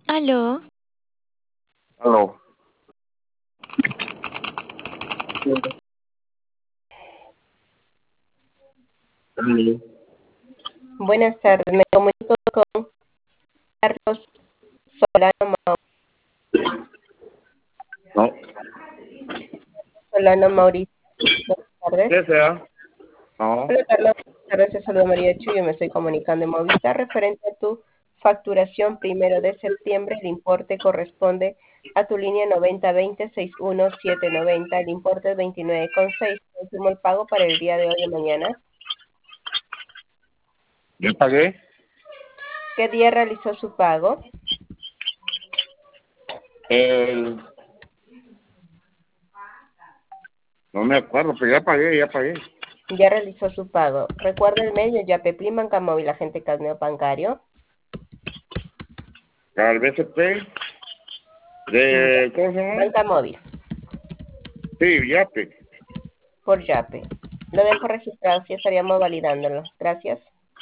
Aló, Aló. Aló. Buenas tardes, me comunico con Carlos Solano, No. Solano Mauricio. Buenas tardes. ¿Qué sea? No. Hola Carlos, buenas tardes, te saluda María Chu, yo me estoy comunicando en Movistar referente a tu facturación 1 de septiembre. El importe corresponde a tu línea 9020-61790, el importe es 29,6. Confirmo el pago para el día de hoy o mañana. Yo pagué ¿Qué día realizó su pago? el... No me acuerdo, pero ya pagué, ya pagué. Ya realizó su pago. ¿Recuerda el medio Yape, Banca Móvil, agente Casneo Bancario? Al BCP de... ¿Cómo se llama? Banca Móvil, Sí, Yape. por Yape. Lo dejo registrado, sí estaríamos validándolo. Gracias.